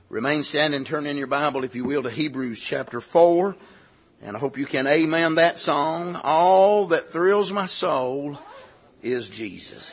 Remain standing, turn in your Bible, if you will, to Hebrews chapter 4. And I hope you can amen that song. All that thrills my soul is Jesus.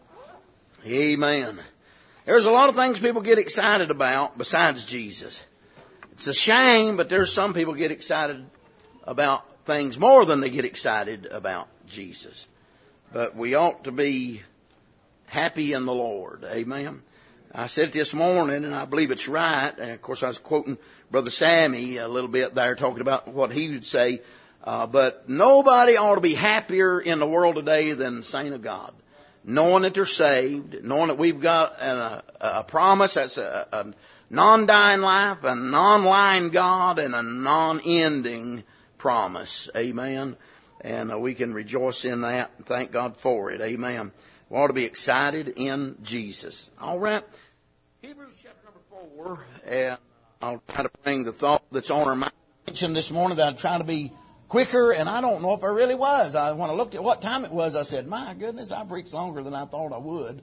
Amen. There's a lot of things people get excited about besides Jesus. It's a shame, but there's some people get excited about things more than they get excited about Jesus. But we ought to be happy in the Lord. Amen. I said it this morning, and I believe it's right. And of course, I was quoting Brother Sammy a little bit there, talking about what he would say. But nobody ought to be happier in the world today than the saint of God. Knowing that they're saved, knowing that we've got a promise that's a non-dying life, a non-lying God, and a non-ending promise. Amen. And we can rejoice in that and thank God for it. Amen. We ought to be excited in Jesus. All right. Hebrews chapter number 4, and I'll try to bring the thought that's on our attention this morning that I'd try to be quicker, and I don't know if I really was. When I looked at what time it was, I said, my goodness, I preached longer than I thought I would.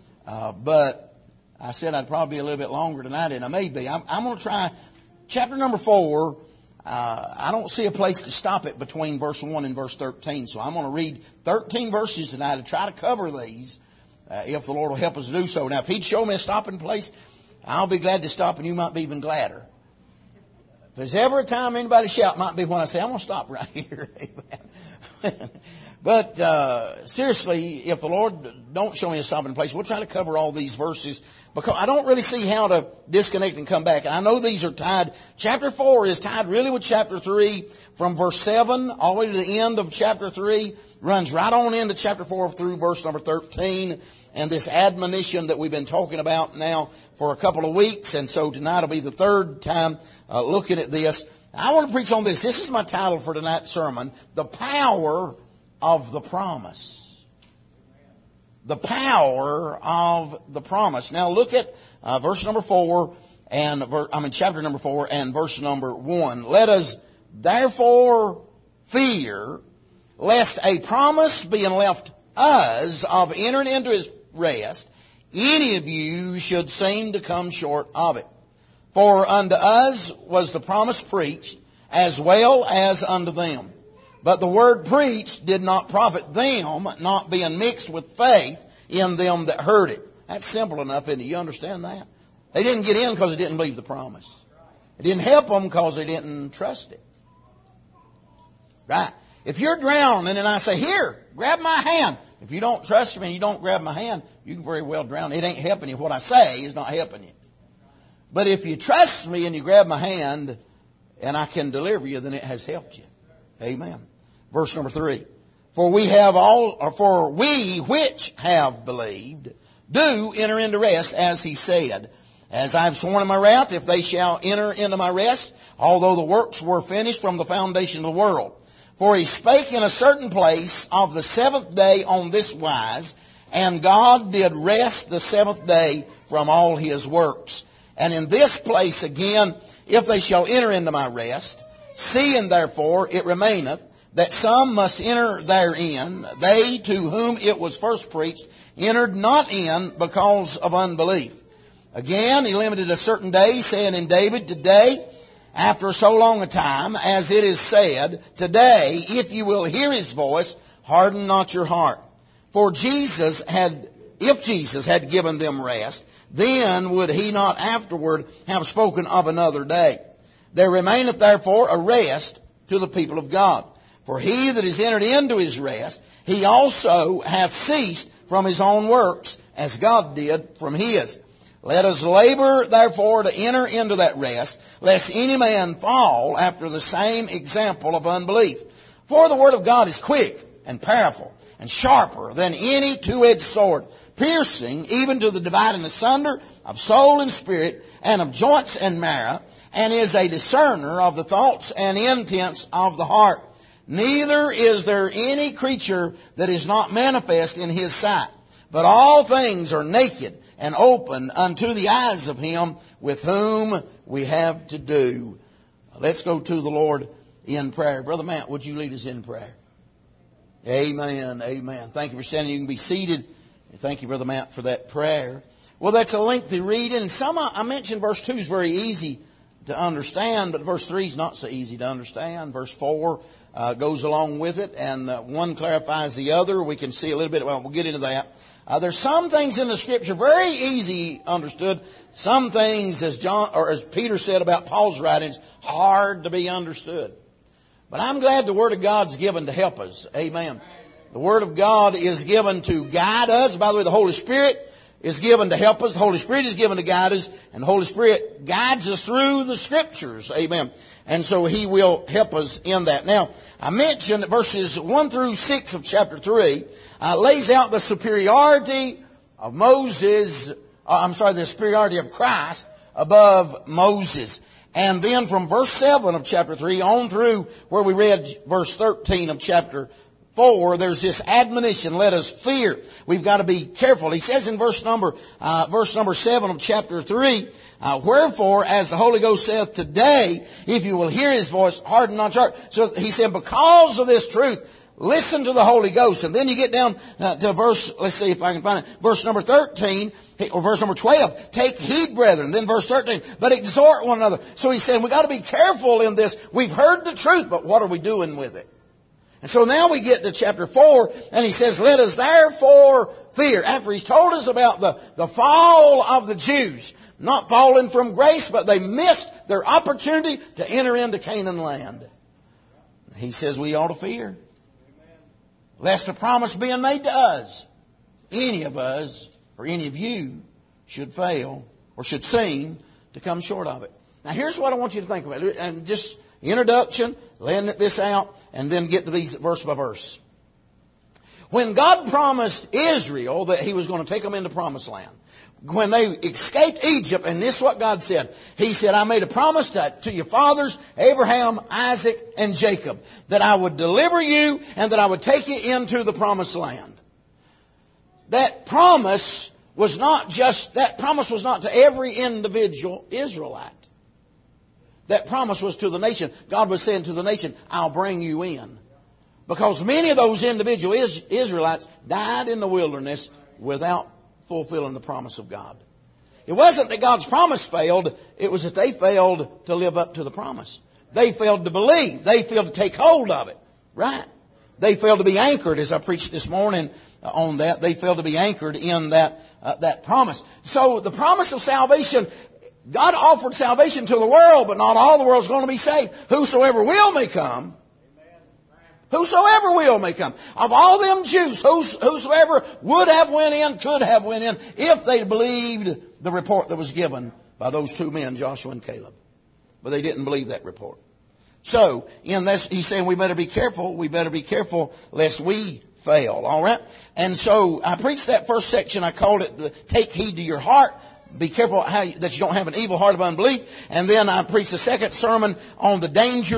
But I said I'd probably be a little bit longer tonight, and I may be. I'm going to try chapter number 4. I don't see a place to stop it between verse 1 and verse 13. So I'm going to read 13 verses tonight to try to cover these, if the Lord will help us to do so. Now, if He'd show me a stopping place, I'll be glad to stop, and you might be even gladder. If there's ever a time anybody shout, might be when I say, I'm going to stop right here. Amen. But seriously, if the Lord don't show me a stopping place, we'll try to cover all these verses, because I don't really see how to disconnect and come back. And I know these are tied. Chapter 4 is tied really with chapter 3 from verse 7 all the way to the end of chapter 3. Runs right on into chapter 4 through verse number 13. And this admonition that we've been talking about now for a couple of weeks. And so tonight will be the third time looking at this. I want to preach on this. This is my title for tonight's sermon. The power of the promise. The power of the promise. Now look at verse number 4 and chapter number 4 and verse number 1. Let us therefore fear lest a promise being left us of entering into His rest, any of you should seem to come short of it. For unto us was the promise preached as well as unto them. But the word preached did not profit them, not being mixed with faith in them that heard it. That's simple enough, isn't it? You understand that? They didn't get in because they didn't believe the promise. It didn't help them because they didn't trust it. Right? If you're drowning and I say, here, grab my hand. If you don't trust me and you don't grab my hand, you can very well drown. It ain't helping you. What I say is not helping you. But if you trust me and you grab my hand and I can deliver you, then it has helped you. Amen. Verse number 3. For we which have believed do enter into rest, as He said, as I have sworn in my wrath, if they shall enter into my rest, although the works were finished from the foundation of the world. For He spake in a certain place of the seventh day on this wise, and God did rest the seventh day from all His works. And in this place again, if they shall enter into my rest, seeing therefore it remaineth that some must enter therein, they to whom it was first preached entered not in because of unbelief. Again, He limited a certain day, saying in David, today, after so long a time, as it is said, today, if you will hear His voice, harden not your heart. For if Jesus had given them rest, then would He not afterward have spoken of another day. There remaineth therefore a rest to the people of God. For he that is entered into His rest, he also hath ceased from his own works, as God did from His. Let us labor, therefore, to enter into that rest, lest any man fall after the same example of unbelief. For the word of God is quick and powerful and sharper than any two-edged sword, piercing even to the dividing asunder of soul and spirit, and of joints and marrow, and is a discerner of the thoughts and intents of the heart. Neither is there any creature that is not manifest in His sight, but all things are naked and open unto the eyes of Him with whom we have to do. Let's go to the Lord in prayer. Brother Matt, would you lead us in prayer? Amen. Amen. Thank you for standing. You can be seated. Thank you, Brother Matt, for that prayer. Well, that's a lengthy reading. I mentioned verse 2 is very easy to understand, but verse 3 is not so easy to understand. Verse 4 goes along with it, and one clarifies the other. We can see a little bit. Well, we'll get into that. There's some things in the Scripture very easy understood. Some things, as Peter said about Paul's writings, hard to be understood. But I'm glad the Word of God's given to help us. Amen. The Word of God is given to guide us. By the way, the Holy Spirit is given to help us. The Holy Spirit is given to guide us. And the Holy Spirit guides us through the Scriptures. Amen. And so He will help us in that. Now, I mentioned that verses 1 through 6 of chapter 3 lays out the superiority of the superiority of Christ above Moses. And then from verse 7 of chapter 3 on through where we read verse 13 of chapter 4, there's this admonition, let us fear. We've got to be careful. He says in verse number 7 of chapter 3, wherefore, as the Holy Ghost saith today, if you will hear His voice, harden not your heart. So he said, because of this truth, listen to the Holy Ghost. And then you get down to verse, let's see if I can find it, verse number 13, or verse number 12. Take heed, brethren. Then verse 13, but exhort one another. So he's saying, we got to be careful in this. We've heard the truth, but what are we doing with it? And so now we get to chapter 4, and he says, let us therefore fear. After he's told us about the fall of the Jews, not falling from grace, but they missed their opportunity to enter into Canaan land. He says we ought to fear. Lest a promise being made to us, any of us, or any of you, should fail, or should seem to come short of it. Now here's what I want you to think about. And just introduction, laying this out, and then get to these verse by verse. When God promised Israel that He was going to take them into promised land, when they escaped Egypt, and this is what God said. He said, I made a promise to your fathers, Abraham, Isaac, and Jacob, that I would deliver you and that I would take you into the promised land. That promise was not to every individual Israelite. That promise was to the nation. God was saying to the nation, I'll bring you in. Because many of those individual Israelites died in the wilderness without fulfilling the promise of God. It wasn't that God's promise failed. It was that they failed to live up to the promise. They failed to believe. They failed to take hold of it. Right? They failed to be anchored, as I preached this morning on that. They failed to be anchored in that promise. So the promise of salvation, God offered salvation to the world, but not all the world's going to be saved. Whosoever will may come. Whosoever will may come. Of all them Jews, whosoever would have went in, could have went in, if they believed the report that was given by those two men, Joshua and Caleb. But they didn't believe that report. So, in this, he's saying we better be careful. We better be careful lest we fail. All right? And so, I preached that first section. I called it take heed to your heart. Be careful that you don't have an evil heart of unbelief. And then I preached the second sermon on the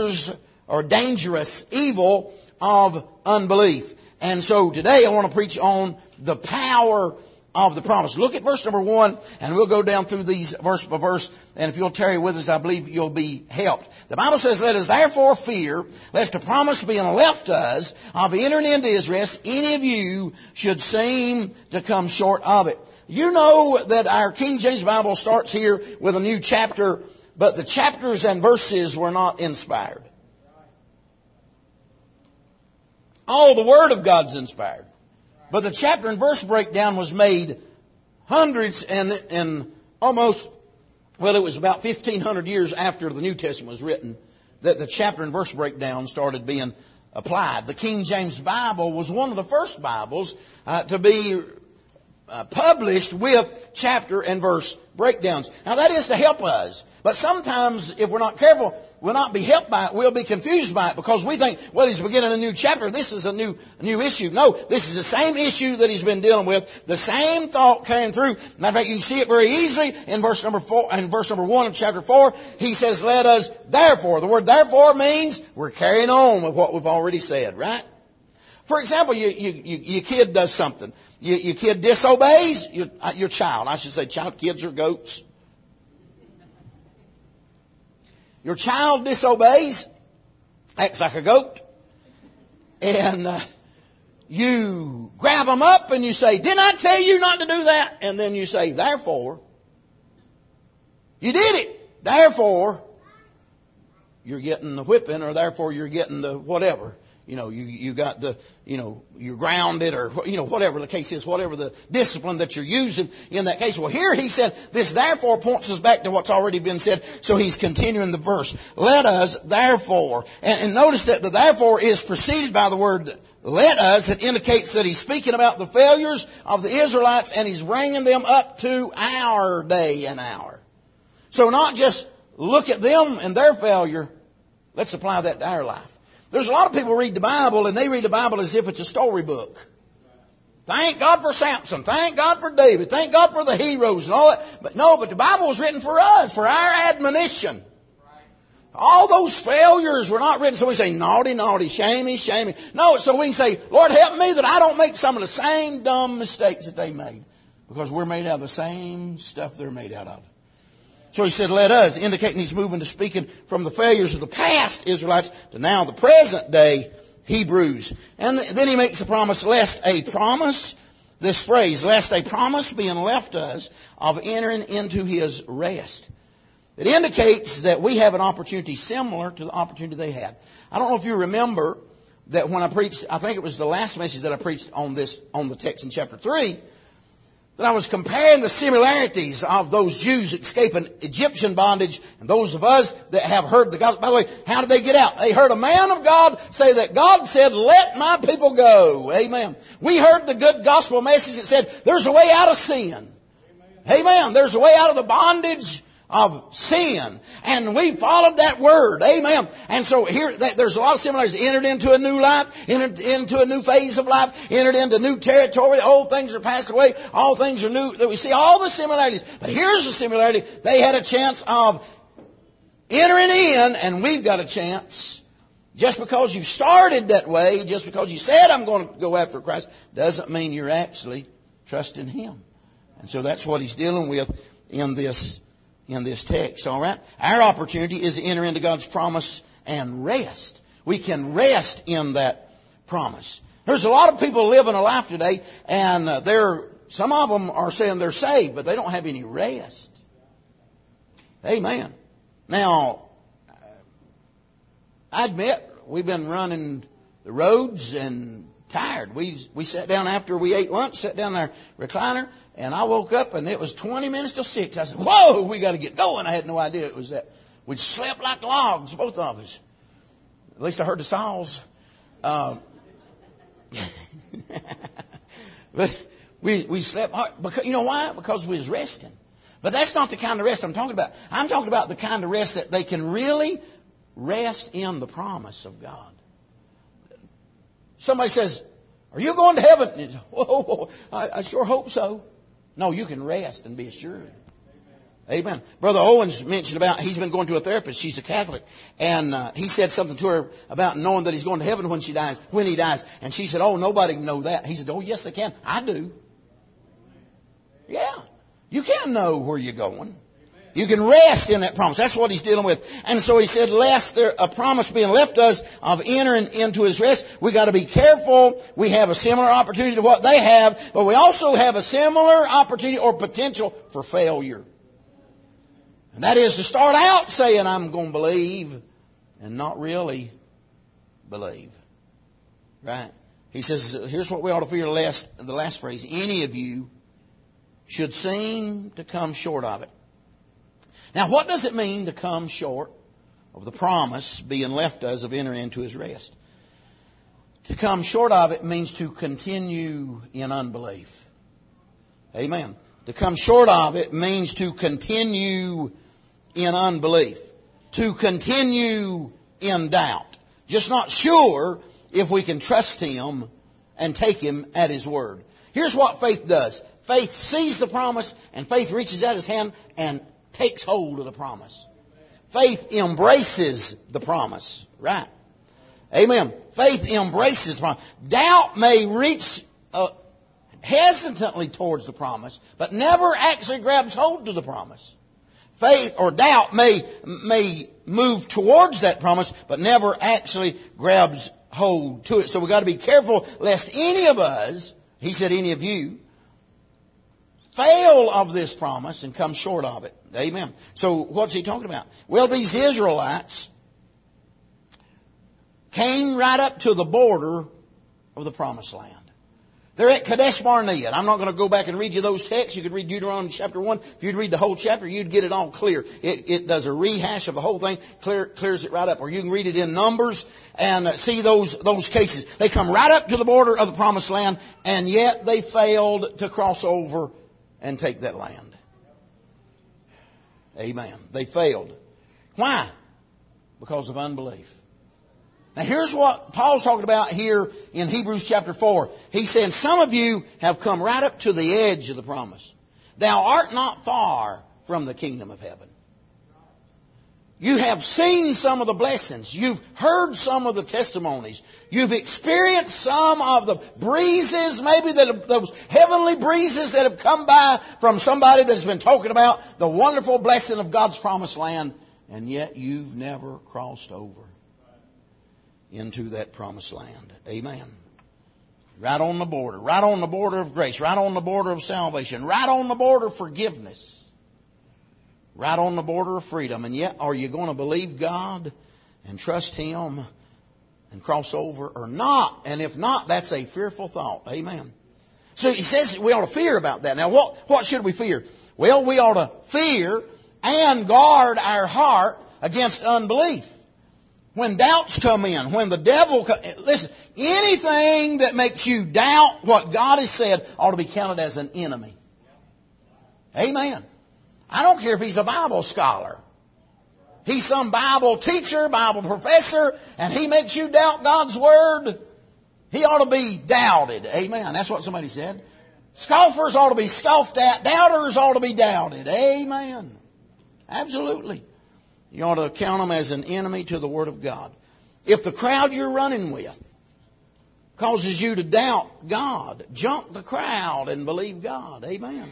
dangerous evil of unbelief. And so today I want to preach on the power of the promise. Look at verse number 1, and we'll go down through these verse by verse. And if you'll tarry with us, I believe you'll be helped. The Bible says, let us therefore fear, lest a promise being left us of entering into His rest, any of you should seem to come short of it. You know that our King James Bible starts here with a new chapter, but the chapters and verses were not inspired. All the Word of God's inspired. But the chapter and verse breakdown was made hundreds and almost, well, it was about 1,500 years after the New Testament was written that the chapter and verse breakdown started being applied. The King James Bible was one of the first Bibles to be published with chapter and verse breakdowns. Now that is to help us. But sometimes if we're not careful, we'll not be helped by it. We'll be confused by it because we think, well, he's beginning a new chapter. This is a new issue. No, this is the same issue that he's been dealing with. The same thought carrying through. Matter of fact, you can see it very easily in verse number 4 and verse number 1 of chapter 4. He says, let us therefore. The word therefore means we're carrying on with what we've already said, right? For example, your kid does something. Your kid disobeys your child. I should say child, kids are goats. Your child disobeys, acts like a goat, and you grab them up and you say, didn't I tell you not to do that? And then you say, therefore, you did it. Therefore, you're getting the whipping, or therefore you're getting the whatever. You got the, you're grounded, or, whatever the case is, whatever the discipline that you're using in that case. Well, here he said, this therefore points us back to what's already been said. So he's continuing the verse. Let us therefore, and notice that the therefore is preceded by the word let us. It indicates that he's speaking about the failures of the Israelites, and he's bringing them up to our day and hour. So not just look at them and their failure. Let's apply that to our life. There's a lot of people read the Bible, and they read the Bible as if it's a storybook. Thank God for Samson. Thank God for David. Thank God for the heroes and all that. But the Bible was written for us, for our admonition. All those failures were not written so we say, naughty, naughty, shamey, shamey. No, so we can say, Lord, help me that I don't make some of the same dumb mistakes that they made. Because we're made out of the same stuff they're made out of. So he said, let us, indicating he's moving to speaking from the failures of the past Israelites to now the present day Hebrews. And then he makes a promise, lest a promise, this phrase, lest a promise being left us of entering into his rest. It indicates that we have an opportunity similar to the opportunity they had. I don't know if you remember that when I preached, I think it was the last message that I preached on the text in chapter 3, that I was comparing the similarities of those Jews escaping Egyptian bondage and those of us that have heard the gospel. By the way, how did they get out? They heard a man of God say that God said, let my people go. Amen. We heard the good gospel message that said, there's a way out of sin. Amen. There's a way out of the bondage of sin. And we followed that word. Amen. And so here, there's a lot of similarities. Entered into a new life, entered into a new phase of life, entered into new territory. Old things are passed away. All things are new. We see all the similarities. But here's the similarity. They had a chance of entering in, and we've got a chance. Just because you started that way, just because you said, I'm going to go after Christ, doesn't mean you're actually trusting Him. And so that's what he's dealing with in this text, all right? Our opportunity is to enter into God's promise and rest. We can rest in that promise. There's a lot of people living a life today, and some of them are saying they're saved, but they don't have any rest. Amen. Now, I admit we've been running the roads and tired. We sat down after we ate lunch, sat down in our recliner, and I woke up and it was 20 minutes till 6. I said, whoa, we got to get going. I had no idea it was that. We'd slept like logs, both of us. At least I heard the saws. But we slept hard. Because, you know why? Because we was resting. But that's not the kind of rest I'm talking about. I'm talking about the kind of rest that they can really rest in the promise of God. Somebody says, are you going to heaven? Whoa, I sure hope so. No, you can rest and be assured. Amen. Brother Owens mentioned about, he's been going to a therapist. She's a Catholic. And he said something to her about knowing that he's going to heaven when he dies. And she said, oh, nobody can know that. He said, oh, yes, they can. I do. Yeah. You can know where you're going. You can rest in that promise. That's what he's dealing with. And so he said, lest there a promise being left us of entering into his rest, we got to be careful. We have a similar opportunity to what they have, but we also have a similar opportunity or potential for failure. And that is to start out saying, I'm going to believe, and not really believe. Right? He says, here's what we ought to fear, the last phrase. Any of you should seem to come short of it. Now, what does it mean to come short of the promise being left us of entering into his rest? To come short of it means to continue in unbelief. Amen. To come short of it means to continue in unbelief. To continue in doubt. Just not sure if we can trust him and take him at his word. Here's what faith does. Faith sees the promise, and faith reaches out his hand and takes hold of the promise. Faith embraces the promise. Right. Amen. Faith embraces the promise. Doubt may reach hesitantly towards the promise, but never actually grabs hold to the promise. Faith or doubt may move towards that promise, but never actually grabs hold to it. So we've got to be careful lest any of us, he said any of you, fail of this promise and come short of it. Amen. So what's he talking about? Well, these Israelites came right up to the border of the promised land. They're at Kadesh Barnea. I'm not going to go back and read you those texts. You could read Deuteronomy chapter 1. If you'd read the whole chapter, you'd get it all clear. It does a rehash of the whole thing, clears it right up. Or you can read it in Numbers and see those cases. They come right up to the border of the promised land, and yet they failed to cross over and take that land. Amen. They failed. Why? Because of unbelief. Now here's what Paul's talking about here in Hebrews chapter 4. He's saying, some of you have come right up to the edge of the promise. Thou art not far from the kingdom of heaven. You have seen some of the blessings. You've heard some of the testimonies. You've experienced some of the breezes, maybe those heavenly breezes that have come by from somebody that has been talking about the wonderful blessing of God's promised land. And yet you've never crossed over into that promised land. Amen. Right on the border of grace, right on the border of salvation, right on the border of forgiveness, right on the border of freedom. And yet, are you going to believe God and trust Him and cross over or not? And if not, that's a fearful thought. Amen. So he says we ought to fear about that. Now, what should we fear? Well, we ought to fear and guard our heart against unbelief. When doubts come in, when the devil listen, anything that makes you doubt what God has said ought to be counted as an enemy. Amen. I don't care if he's a Bible scholar. He's some Bible teacher, Bible professor, and he makes you doubt God's Word. He ought to be doubted. Amen. That's what somebody said. Scoffers ought to be scoffed at. Doubters ought to be doubted. Amen. Absolutely. You ought to count them as an enemy to the Word of God. If the crowd you're running with causes you to doubt God, jump the crowd and believe God. Amen.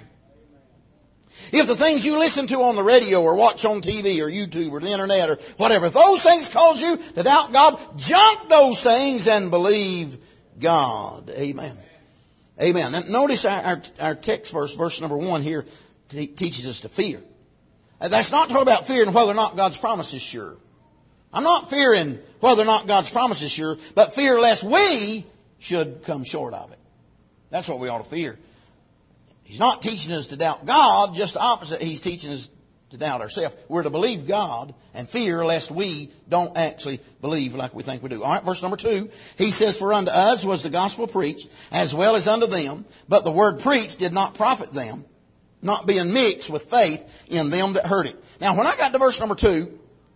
If the things you listen to on the radio or watch on TV or YouTube or the internet or whatever, if those things cause you to doubt God, jump those things and believe God. Amen. Amen. Now, notice our text verse number 1 here teaches us to fear. That's not talking about fearing whether or not God's promise is sure. I'm not fearing whether or not God's promise is sure, but fear lest we should come short of it. That's what we ought to fear. He's not teaching us to doubt God, just the opposite. He's teaching us to doubt ourselves. We're to believe God and fear lest we don't actually believe like we think we do. All right, verse number 2. He says, for unto us was the gospel preached as well as unto them, but the word preached did not profit them, not being mixed with faith in them that heard it. Now, when I got to verse number 2,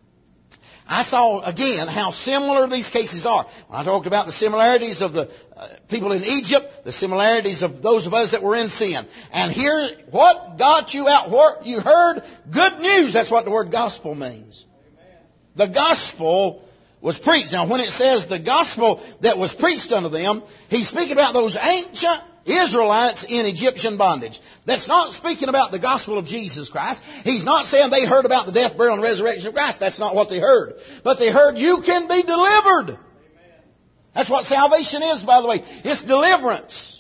I saw again how similar these cases are. When I talked about the similarities of the people in Egypt, the similarities of those of us that were in sin. And here, what got you out? What you heard? Good news. That's what the word gospel means. Amen. The gospel was preached. Now, when it says the gospel that was preached unto them, he's speaking about those ancient Israelites in Egyptian bondage. That's not speaking about the gospel of Jesus Christ. He's not saying they heard about the death, burial, and resurrection of Christ. That's not what they heard. But they heard you can be delivered. Amen. That's what salvation is, by the way. It's deliverance.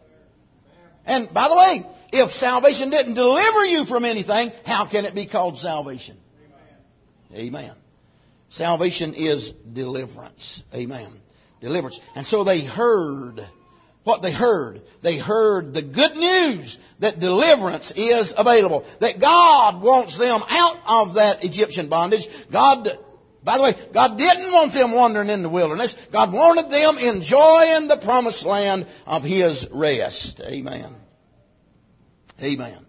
And by the way, if salvation didn't deliver you from anything, how can it be called salvation? Amen. Amen. Salvation is deliverance. Amen. Deliverance. And so they heard what they heard. They heard the good news that deliverance is available. That God wants them out of that Egyptian bondage. God, by the way, God didn't want them wandering in the wilderness. God wanted them enjoying the promised land of His rest. Amen. Amen.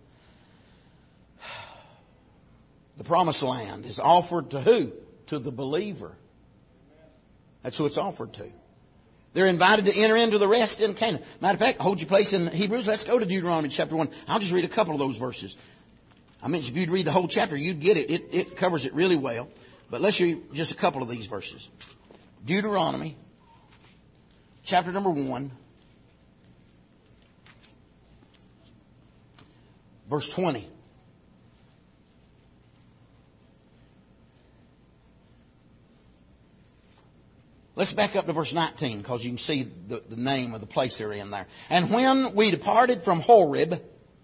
The promised land is offered to who? To the believer. That's who it's offered to. They're invited to enter into the rest in Canaan. Matter of fact, hold your place in Hebrews. Let's go to Deuteronomy chapter 1. I'll just read a couple of those verses. I mean, if you'd read the whole chapter, you'd get it. It covers it really well. But let's read just a couple of these verses. Deuteronomy chapter number 1, verse 20. Let's back up to verse 19 because you can see the name of the place they're in there. And when we departed from Horeb,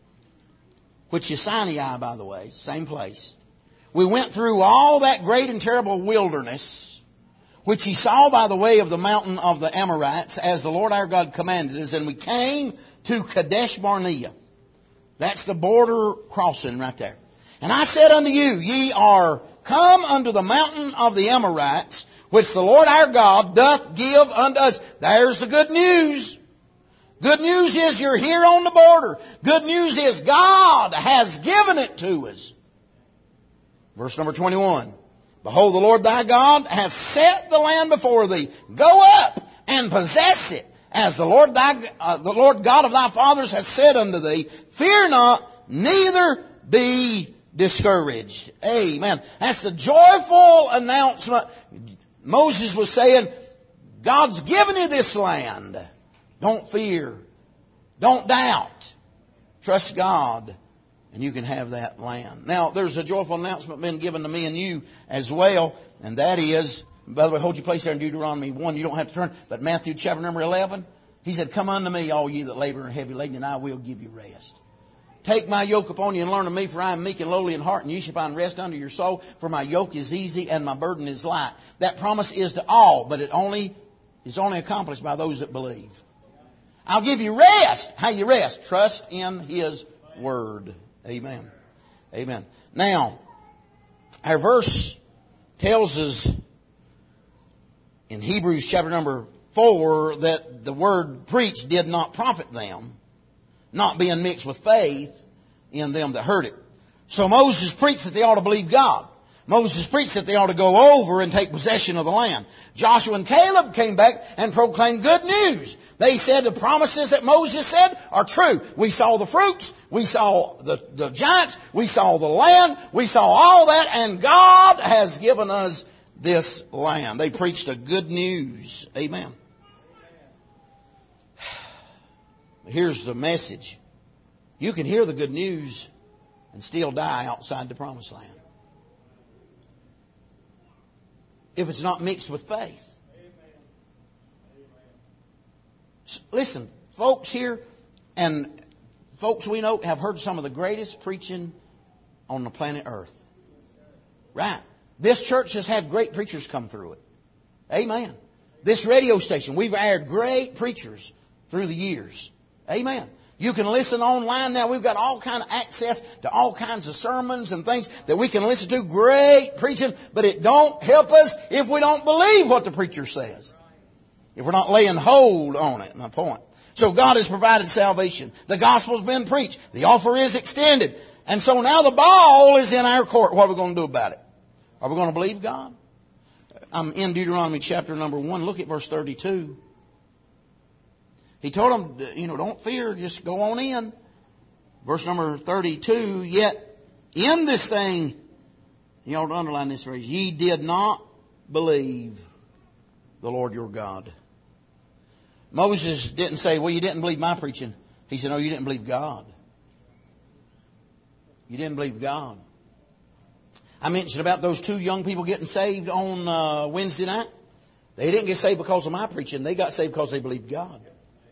which is Sinai, by the way, same place, we went through all that great and terrible wilderness, which ye saw by the way of the mountain of the Amorites, as the Lord our God commanded us. And we came to Kadesh Barnea. That's the border crossing right there. And I said unto you, ye are come unto the mountain of the Amorites, which the Lord our God doth give unto us. There's the good news. Good news is you're here on the border. Good news is God has given it to us. Verse number 21. Behold, the Lord thy God hath set the land before thee. Go up and possess it, as the Lord God of thy fathers hath said unto thee. Fear not, neither be discouraged. Amen. That's the joyful announcement. Moses was saying, God's given you this land. Don't fear. Don't doubt. Trust God, and you can have that land. Now, there's a joyful announcement been given to me and you as well, and that is, by the way, hold your place there in Deuteronomy 1. You don't have to turn, but Matthew chapter number 11, he said, come unto me, all ye that labor and are heavy laden, and I will give you rest. Take my yoke upon you and learn of me, for I am meek and lowly in heart, and ye shall find rest unto your soul, for my yoke is easy and my burden is light. That promise is to all, but it is only accomplished by those that believe. I'll give you rest. How you rest? Trust in His Word. Amen. Amen. Now, our verse tells us in Hebrews chapter number 4 that the word preached did not profit them, not being mixed with faith in them that heard it. So Moses preached that they ought to believe God. Moses preached that they ought to go over and take possession of the land. Joshua and Caleb came back and proclaimed good news. They said the promises that Moses said are true. We saw the fruits. We saw the giants. We saw the land. We saw all that, and God has given us this land. They preached a good news. Amen. Here's the message. You can hear the good news and still die outside the promised land, if it's not mixed with faith. Listen, folks here and folks we know have heard some of the greatest preaching on the planet Earth. Right. This church has had great preachers come through it. Amen. This radio station, we've aired great preachers through the years. Amen. You can listen online now. We've got all kind of access to all kinds of sermons and things that we can listen to. Great preaching, but it don't help us if we don't believe what the preacher says. If we're not laying hold on it, my point. So God has provided salvation. The gospel's been preached. The offer is extended. And so now the ball is in our court. What are we going to do about it? Are we going to believe God? I'm in Deuteronomy chapter number 1. Look at verse 32. He told them, don't fear, just go on in. Verse number 32, yet in this thing, you ought to underline this phrase, ye did not believe the Lord your God. Moses didn't say, well, you didn't believe my preaching. He said, no, you didn't believe God. You didn't believe God. I mentioned about those 2 young people getting saved on Wednesday night. They didn't get saved because of my preaching. They got saved because they believed God.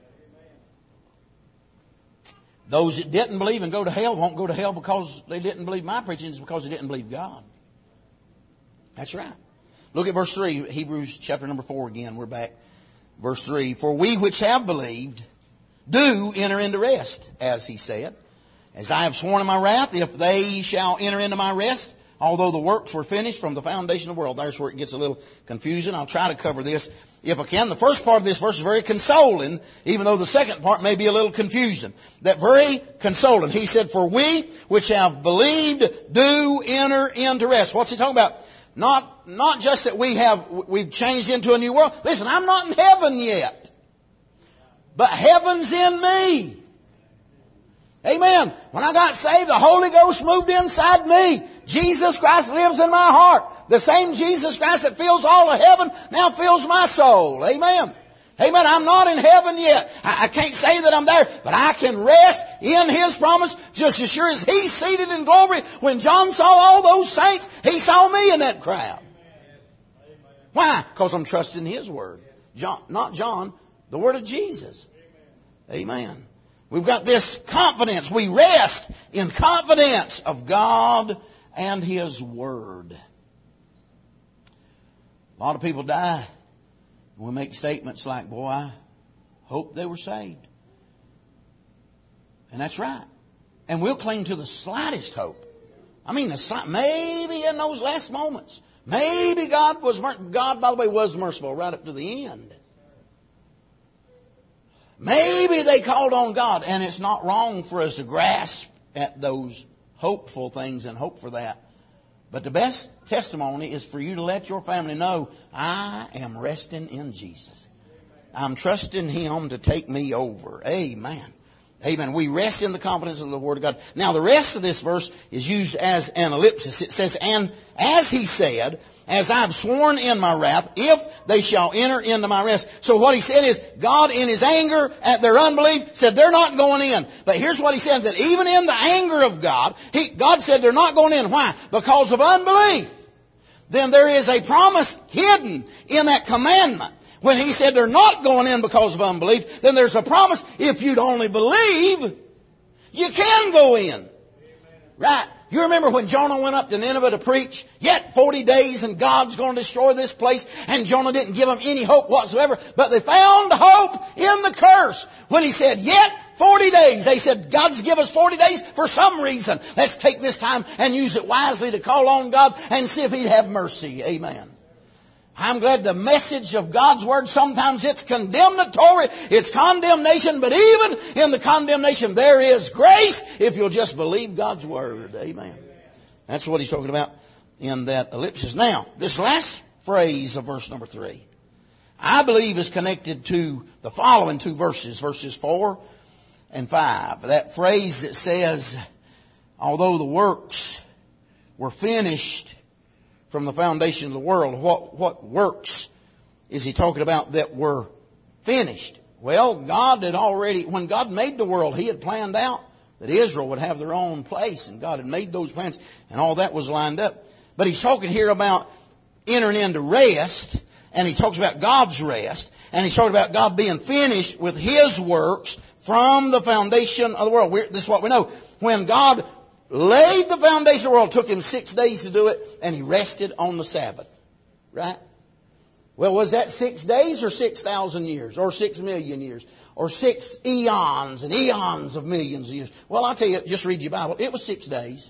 Those that didn't believe and go to hell won't go to hell because they didn't believe my preaching. It's because they didn't believe God. That's right. Look at verse 3, Hebrews chapter number 4 again. We're back. Verse 3, for we which have believed do enter into rest, as he said. As I have sworn in my wrath, if they shall enter into my rest, although the works were finished from the foundation of the world. There's where it gets a little confusing. I'll try to cover this if I can. The first part of this verse is very consoling, even though the second part may be a little confusing. That very consoling. He said, for we which have believed do enter into rest. What's he talking about? Not just that we've changed into a new world. Listen, I'm not in heaven yet. But heaven's in me. Amen. When I got saved, the Holy Ghost moved inside me. Jesus Christ lives in my heart. The same Jesus Christ that fills all of heaven now fills my soul. Amen. Amen. I'm not in heaven yet. I can't say that I'm there, but I can rest in His promise just as sure as He's seated in glory. When John saw all those saints, he saw me in that crowd. Why? Because I'm trusting His Word. John, not John, the Word of Jesus. Amen. We've got this confidence. We rest in confidence of God and His Word. A lot of people die. We make statements like, boy, I hope they were saved. And that's right. And we'll cling to the slightest hope. I mean, maybe in those last moments. Maybe God, by the way, was merciful right up to the end. Maybe they called on God. And it's not wrong for us to grasp at those hopeful things and hope for that. But the best testimony is for you to let your family know, I am resting in Jesus. I'm trusting Him to take me over. Amen. Amen. We rest in the confidence of the Word of God. Now the rest of this verse is used as an ellipsis. It says, and as He said, as I've sworn in my wrath, if they shall enter into my rest. So what He said is, God in His anger at their unbelief said they're not going in. But here's what He said, that even in the anger of God, God said they're not going in. Why? Because of unbelief. Then there is a promise hidden in that commandment. When He said they're not going in because of unbelief, then there's a promise, if you'd only believe, you can go in. Right? You remember when Jonah went up to Nineveh to preach, yet 40 days and God's going to destroy this place, and Jonah didn't give them any hope whatsoever, but they found hope in the curse. When he said, yet 40 days, they said, God's give us 40 days for some reason. Let's take this time and use it wisely to call on God and see if He'd have mercy. Amen. I'm glad the message of God's Word, sometimes it's condemnatory, it's condemnation, but even in the condemnation there is grace if you'll just believe God's Word. Amen. That's what he's talking about in that ellipsis. Now, this last phrase of verse number 3, I believe is connected to the following two verses, verses 4 and 5. That phrase that says, although the works were finished from the foundation of the world. What works is he talking about that were finished? Well, God had already, when God made the world, He had planned out that Israel would have their own place, and God had made those plans, and all that was lined up. But he's talking here about entering into rest, and he talks about God's rest, and he's talking about God being finished with His works from the foundation of the world. This is what we know. When God laid the foundation of the world, took Him 6 days to do it, and He rested on the Sabbath. Right? Well, was that 6 days or 6,000 years? Or 6 million years? Or 6 eons and eons of millions of years? Well, I'll tell you, just read your Bible. It was 6 days.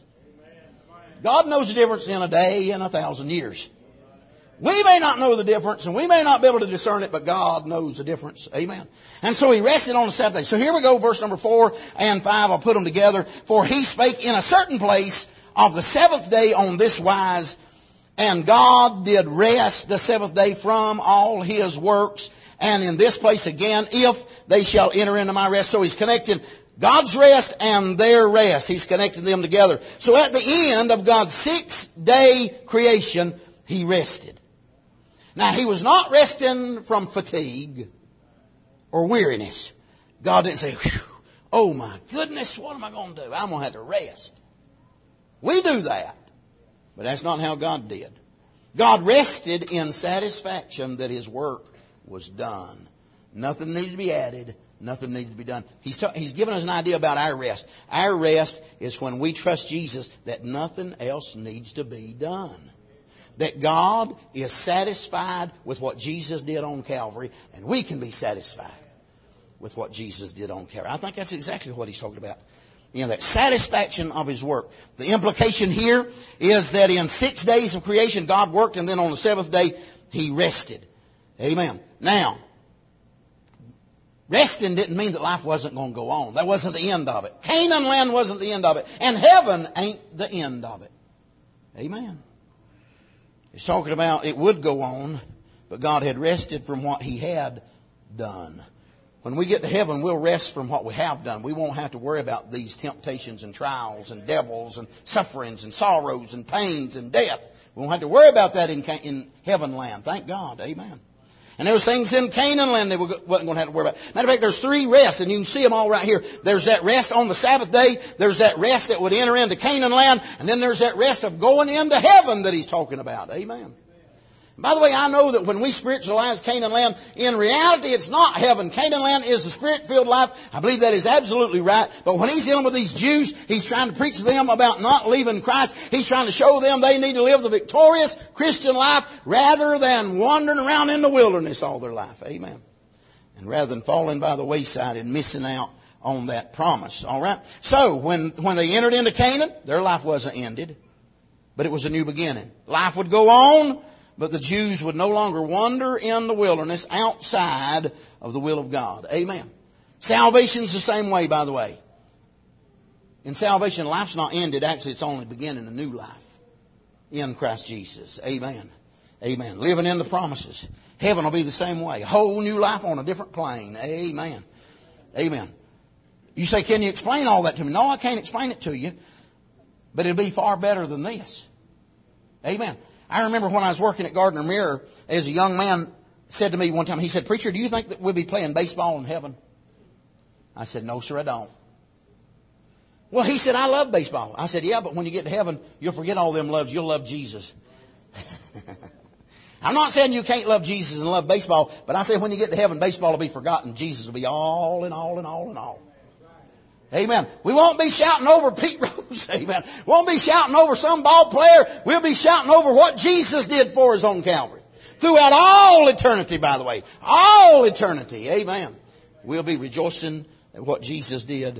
God knows the difference in a day and 1,000 years. We may not know the difference, and we may not be able to discern it, but God knows the difference. Amen. And so He rested on the Sabbath day. So here we go, verse number 4 and 5. I'll put them together. For He spake in a certain place of the seventh day on this wise, and God did rest the seventh day from all His works. And in this place again, if they shall enter into my rest. So He's connected God's rest and their rest. He's connected them together. So at the end of God's 6-day creation, He rested. Now, He was not resting from fatigue or weariness. God didn't say, oh my goodness, what am I going to do? I'm going to have to rest. We do that. But that's not how God did. God rested in satisfaction that His work was done. Nothing needed to be added. Nothing needed to be done. He's given us an idea about our rest. Our rest is when we trust Jesus that nothing else needs to be done. That God is satisfied with what Jesus did on Calvary, and we can be satisfied with what Jesus did on Calvary. I think that's exactly what he's talking about. You know, that satisfaction of His work. The implication here is that in 6 days of creation, God worked, and then on the seventh day, He rested. Amen. Now, resting didn't mean that life wasn't going to go on. That wasn't the end of it. Canaan land wasn't the end of it. And heaven ain't the end of it. Amen. He's talking about it would go on, but God had rested from what He had done. When we get to heaven, we'll rest from what we have done. We won't have to worry about these temptations and trials and devils and sufferings and sorrows and pains and death. We won't have to worry about that in heaven land. Thank God. Amen. And there was things in Canaan land they wasn't going to have to worry about. Matter of fact, there's 3 rests, and you can see them all right here. There's that rest on the Sabbath day. There's that rest that would enter into Canaan land. And then there's that rest of going into heaven that he's talking about. Amen. By the way, I know that when we spiritualize Canaan land, in reality it's not heaven. Canaan land is the Spirit-filled life. I believe that is absolutely right. But when he's dealing with these Jews, he's trying to preach to them about not leaving Christ. He's trying to show them they need to live the victorious Christian life rather than wandering around in the wilderness all their life. Amen. And rather than falling by the wayside and missing out on that promise. All right? So, when they entered into Canaan, their life wasn't ended, but it was a new beginning. Life would go on, but the Jews would no longer wander in the wilderness outside of the will of God. Amen. Salvation's the same way, by the way. In salvation, life's not ended. Actually, it's only beginning a new life in Christ Jesus. Amen. Amen. Living in the promises. Heaven will be the same way. A whole new life on a different plane. Amen. Amen. You say, can you explain all that to me? No, I can't explain it to you. But it'll be far better than this. Amen. I remember when I was working at Gardner Mirror, as a young man said to me one time, he said, "Preacher, do you think that we'll be playing baseball in heaven?" I said, "No, sir, I don't." Well, he said, "I love baseball." I said, "Yeah, but when you get to heaven, you'll forget all them loves. You'll love Jesus." I'm not saying you can't love Jesus and love baseball, but I say when you get to heaven, baseball will be forgotten. Jesus will be all and all and all and all. Amen. We won't be shouting over Pete Rose. Amen. We won't be shouting over some ball player. We'll be shouting over what Jesus did for us on Calvary. Throughout all eternity, by the way. All eternity. Amen. We'll be rejoicing at what Jesus did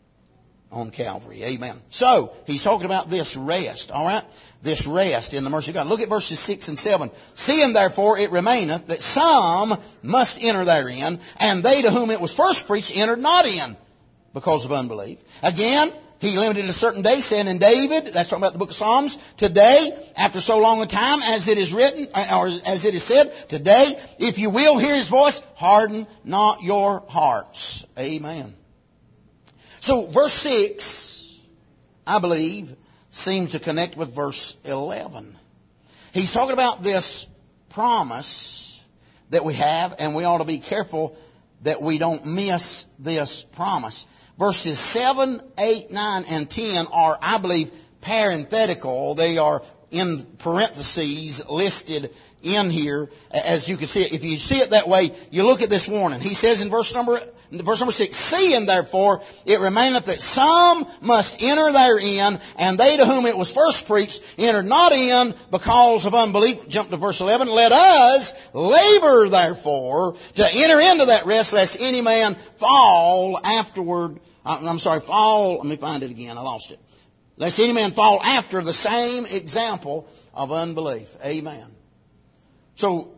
on Calvary. Amen. So, he's talking about this rest. Alright? This rest in the mercy of God. Look at verses 6 and 7. "Seeing therefore it remaineth that some must enter therein, and they to whom it was first preached entered not in, because of unbelief. Again, he limited a certain day, saying in David," that's talking about the book of Psalms, "Today, after so long a time, as it is written, or as it is said, today, if you will hear his voice, harden not your hearts." Amen. So, verse 6, I believe, seems to connect with verse 11. He's talking about this promise that we have, and we ought to be careful that we don't miss this promise. Verses 7, 8, 9, and 10 are, I believe, parenthetical. They are in parentheses listed in here, as you can see it. If you see it that way, you look at this warning. He says in verse number 6, "Seeing therefore it remaineth that some must enter therein, and they to whom it was first preached entered not in because of unbelief." Jump to verse 11. "Let us labor therefore to enter into that rest, lest any man fall afterward." Fall, let me find it again. I lost it. "Lest any man fall after the same example of unbelief." Amen. So,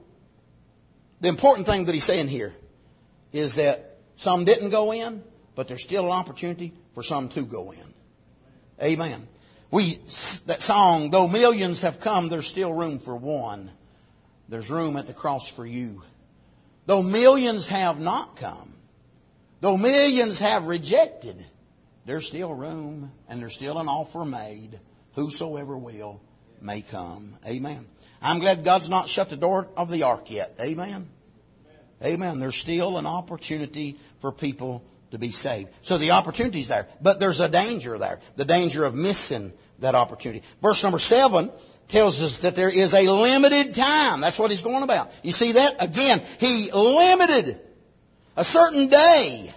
the important thing that he's saying here is that some didn't go in, but there's still an opportunity for some to go in. Amen. That song, "Though millions have come, there's still room for one. There's room at the cross for you." Though millions have not come, though millions have rejected, there's still room and there's still an offer made. Whosoever will may come. Amen. I'm glad God's not shut the door of the ark yet. Amen. Amen. There's still an opportunity for people to be saved. So the opportunity's there. But there's a danger there. The danger of missing that opportunity. Verse number 7 tells us that there is a limited time. That's what he's going about. You see that? Again, he limited a certain day.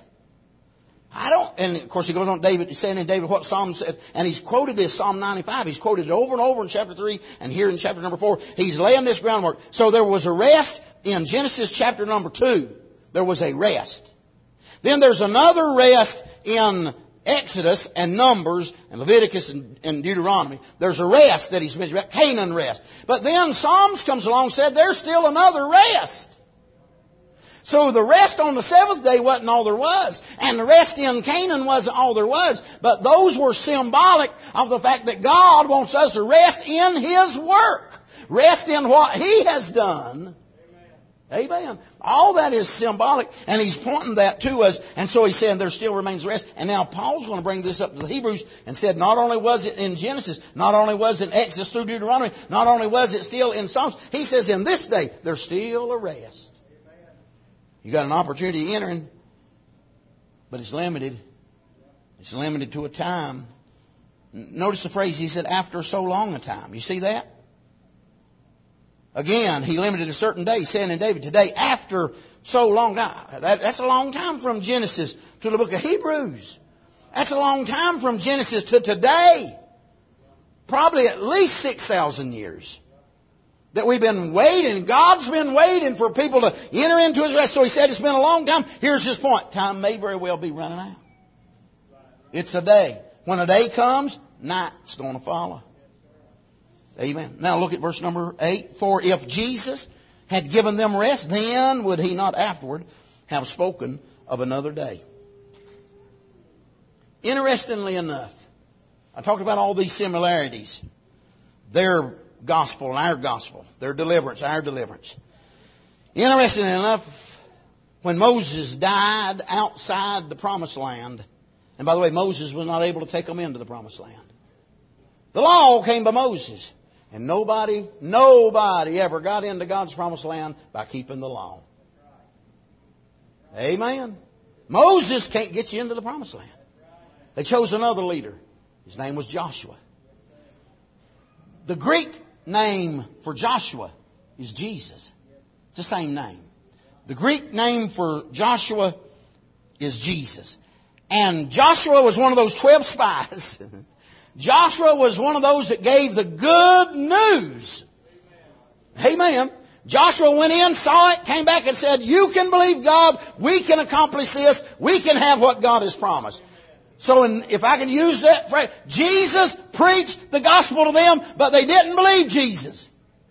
And of course he goes on, David, saying in David what Psalm said, and he's quoted this, Psalm 95. He's quoted it over and over in chapter 3 and here in chapter number 4. He's laying this groundwork. So there was a rest in Genesis chapter number 2. There was a rest. Then there's another rest in Exodus and Numbers and Leviticus and Deuteronomy. There's a rest that he's mentioned about, Canaan rest. But then Psalms comes along and said there's still another rest. So the rest on the seventh day wasn't all there was. And the rest in Canaan wasn't all there was. But those were symbolic of the fact that God wants us to rest in His work. Rest in what He has done. Amen. All that is symbolic, and He's pointing that to us. And so He's saying there still remains rest. And now Paul's going to bring this up to the Hebrews and said not only was it in Genesis, not only was it in Exodus through Deuteronomy, not only was it still in Psalms, he says in this day there's still a rest. You got an opportunity entering, but it's limited. It's limited to a time. Notice the phrase he said, after so long a time. You see that? Again, he limited a certain day, saying in David, today, after so long. Now, that's a long time from Genesis to the book of Hebrews. That's a long time from Genesis to today. Probably at least 6,000 years. That we've been waiting. God's been waiting for people to enter into His rest. So He said it's been a long time. Here's His point. Time may very well be running out. It's a day. When a day comes, night's going to follow. Amen. Now look at verse number 8. For if Jesus had given them rest, then would He not afterward have spoken of another day? Interestingly enough, I talked about all these similarities. Their gospel and our gospel. Their deliverance, our deliverance. Interestingly enough, when Moses died outside the promised land, and by the way, Moses was not able to take them into the promised land. The law came by Moses. And nobody ever got into God's promised land by keeping the law. Amen. Moses can't get you into the promised land. They chose another leader. His name was Joshua. The Greek name for Joshua is Jesus. It's the same name. The Greek name for Joshua is Jesus. And Joshua was one of those 12 spies. Joshua was one of those that gave the good news. Amen. Joshua went in, saw it, came back and said, you can believe God, we can accomplish this, we can have what God has promised. So if I can use that phrase, Jesus preached the gospel to them, but they didn't believe Jesus.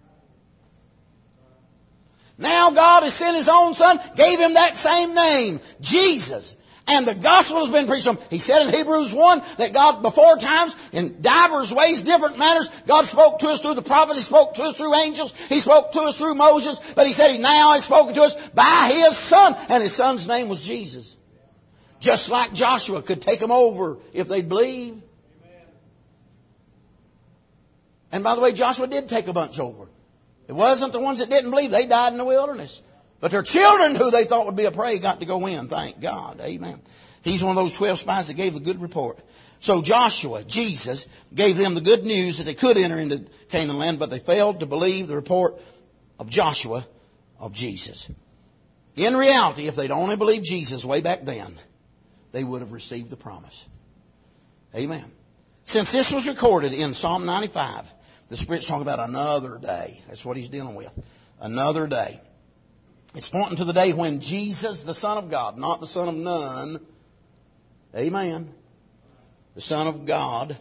Now God has sent His own Son, gave Him that same name, Jesus. And the gospel has been preached to them. He said in Hebrews 1 that God before times, in divers ways, different manners, God spoke to us through the prophets, He spoke to us through angels, He spoke to us through Moses, but He said He now has spoken to us by His Son, and His Son's name was Jesus. Just like Joshua could take them over if they'd believe. And by the way, Joshua did take a bunch over. It wasn't the ones that didn't believe. They died in the wilderness. But their children, who they thought would be a prey, got to go in. Thank God. Amen. He's one of those 12 spies that gave the good report. So Joshua, Jesus, gave them the good news that they could enter into Canaan land, but they failed to believe the report of Joshua, of Jesus. In reality, if they'd only believed Jesus way back then, they would have received the promise. Amen. Since this was recorded in Psalm 95, the Spirit's talking about another day. That's what He's dealing with. Another day. It's pointing to the day when Jesus, the Son of God, not the Son of none, amen, the Son of God,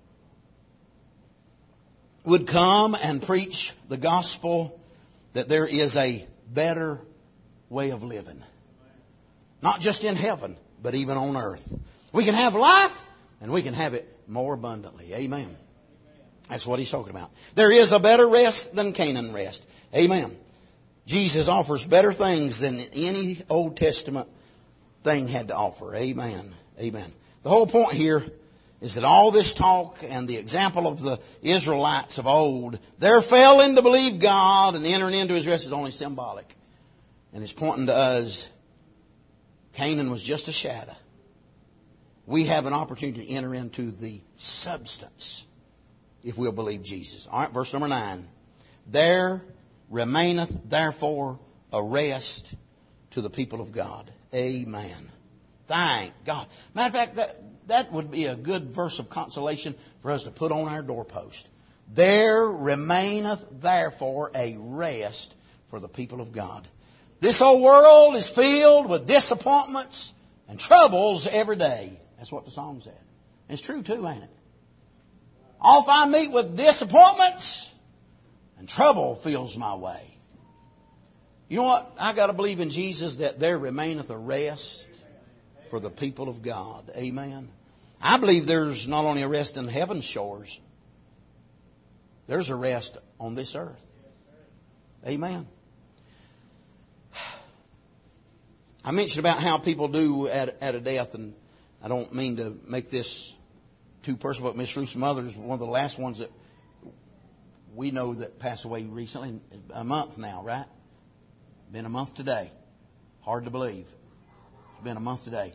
would come and preach the gospel that there is a better way of living. Not just in heaven, but even on earth. We can have life and we can have it more abundantly. Amen. That's what He's talking about. There is a better rest than Canaan rest. Amen. Jesus offers better things than any Old Testament thing had to offer. Amen. Amen. The whole point here is that all this talk and the example of the Israelites of old, their failing to believe God and entering into His rest is only symbolic. And it's pointing to us, Canaan was just a shadow. We have an opportunity to enter into the substance if we'll believe Jesus. All right, verse number 9. There remaineth therefore a rest to the people of God. Amen. Thank God. Matter of fact, that would be a good verse of consolation for us to put on our doorpost. There remaineth therefore a rest for the people of God. This whole world is filled with disappointments and troubles every day. That's what the song said. It's true too, ain't it? Off I meet with disappointments and trouble fills my way. You know what? I got to believe in Jesus that there remaineth a rest for the people of God. Amen. I believe there's not only a rest in heaven's shores, there's a rest on this earth. Amen. I mentioned about how people do at a death, and I don't mean to make this too personal, but Miss Ruth's mother is one of the last ones that we know that passed away recently. A month now, right? Been a month today. Hard to believe. It's been a month today.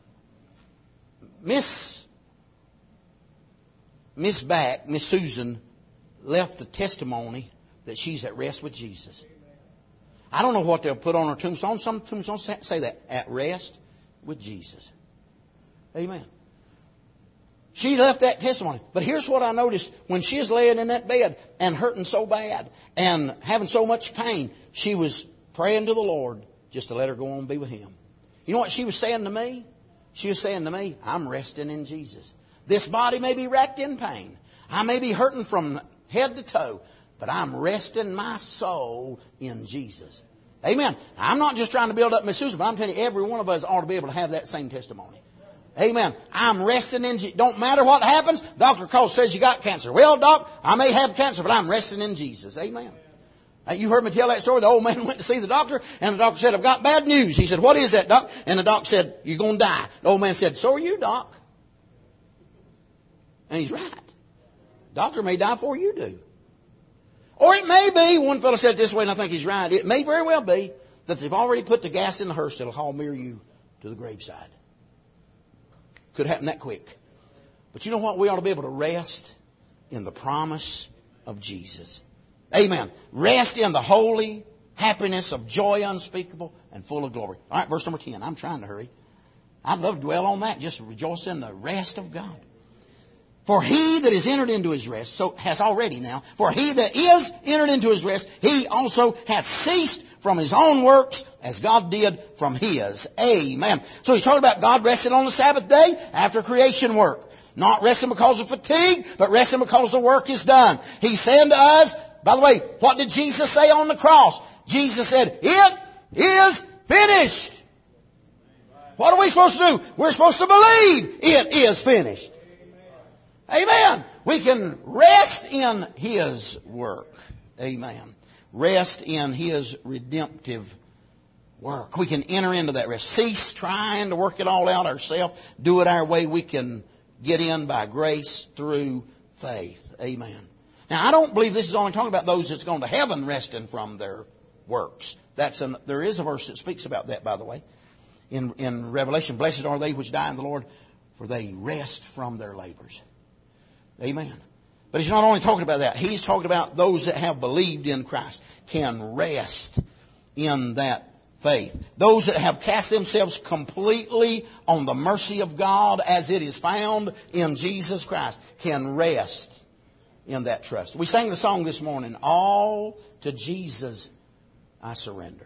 Miss Susan left the testimony that she's at rest with Jesus. I don't know what they'll put on her tombstone. Some tombstones say that, at rest with Jesus. Amen. She left that testimony. But here's what I noticed. When she was laying in that bed and hurting so bad and having so much pain, she was praying to the Lord just to let her go on and be with Him. You know what she was saying to me? She was saying to me, I'm resting in Jesus. This body may be racked in pain. I may be hurting from head to toe, but I'm resting my soul in Jesus. Amen. I'm not just trying to build up Miss Susan, but I'm telling you, every one of us ought to be able to have that same testimony. Amen. I'm resting in Jesus. Don't matter what happens. Dr. Cole says you got cancer. Well, doc, I may have cancer, but I'm resting in Jesus. Amen. You heard me tell that story. The old man went to see the doctor, and the doctor said, I've got bad news. He said, what is that, doc? And the doc said, you're going to die. The old man said, so are you, doc. And he's right. Doctor may die before you do. Or it may be, one fellow said it this way, and I think he's right, it may very well be that they've already put the gas in the hearse that'll haul near you to the graveside. Could happen that quick. But you know what? We ought to be able to rest in the promise of Jesus. Amen. Rest in the holy happiness of joy unspeakable and full of glory. All right, verse number 10. I'm trying to hurry. I'd love to dwell on that. Just rejoice in the rest of God. For he that is entered into his rest, so has already now, for he that is entered into his rest, he also hath ceased from his own works as God did from his. Amen. So he's talking about God rested on the Sabbath day after creation work. Not resting because of fatigue, but resting because the work is done. He's saying to us, by the way, what did Jesus say on the cross? Jesus said, it is finished. What are we supposed to do? We're supposed to believe it is finished. Amen. We can rest in His work. Amen. Rest in His redemptive work. We can enter into that rest. Cease trying to work it all out ourselves. Do it our way. We can get in by grace through faith. Amen. Now, I don't believe this is only talking about those that's gone to heaven resting from their works. There is a verse that speaks about that, by the way. In Revelation, blessed are they which die in the Lord, for they rest from their labors. Amen. But he's not only talking about that. He's talking about those that have believed in Christ can rest in that faith. Those that have cast themselves completely on the mercy of God as it is found in Jesus Christ can rest in that trust. We sang the song this morning, All to Jesus I Surrender.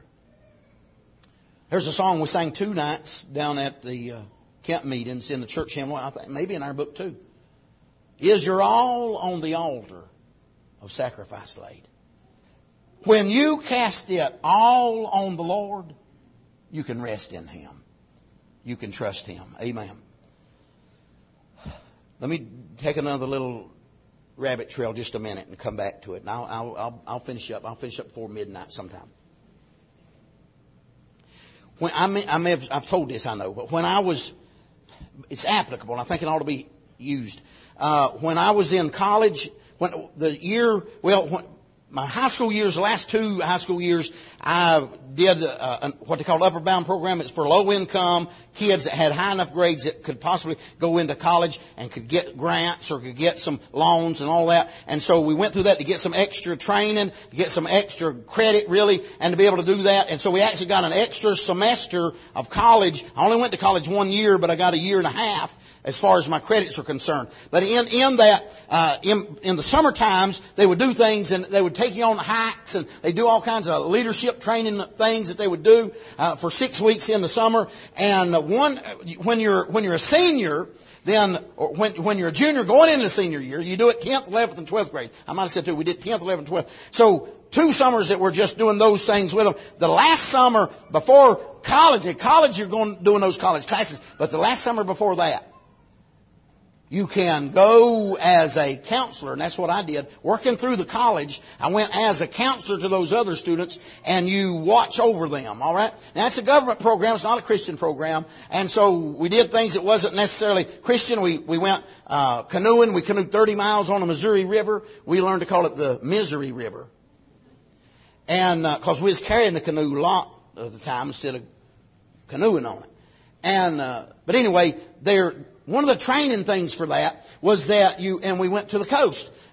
There's a song we sang 2 nights down at the camp meetings in the church hymn. I think maybe in our book too. Is your all on the altar of sacrifice laid? When you cast it all on the Lord, you can rest in Him. You can trust Him. Amen. Let me take another little rabbit trail just a minute and come back to it. And I'll finish up. I'll finish up before midnight sometime. When I've told this, I know, but when I was, it's applicable. I think it ought to be used. When I was in college, my high school years, the last 2 high school years, I did what they call upper bound program. It's for low income kids that had high enough grades that could possibly go into college and could get grants or could get some loans and all that. And so we went through that to get some extra training, to get some extra credit really, and to be able to do that. And so we actually got an extra semester of college. I only went to college 1 year, but I got a year and a half as far as my credits are concerned. But in the summer times, they would do things and they would take you on hikes and they do all kinds of leadership training things that they would do, for 6 weeks in the summer. And when you're a senior, then, or when you're a junior going into the senior year, you do it 10th, 11th, and 12th grade. I might have said too, we did 10th, 11th, 12th. So 2 summers that we're just doing those things with them. The last summer before college, at college you're doing those college classes, but the last summer before that, you can go as a counselor, and that's what I did. Working through the college, I went as a counselor to those other students, and you watch over them, all right? Now, it's a government program. It's not a Christian program. And so we did things that wasn't necessarily Christian. We went canoeing. We canoed 30 miles on the Missouri River. We learned to call it the Misery River. And because we was carrying the canoe a lot of the time instead of canoeing on it. And but anyway, one of the training things for that was that we went to the coast.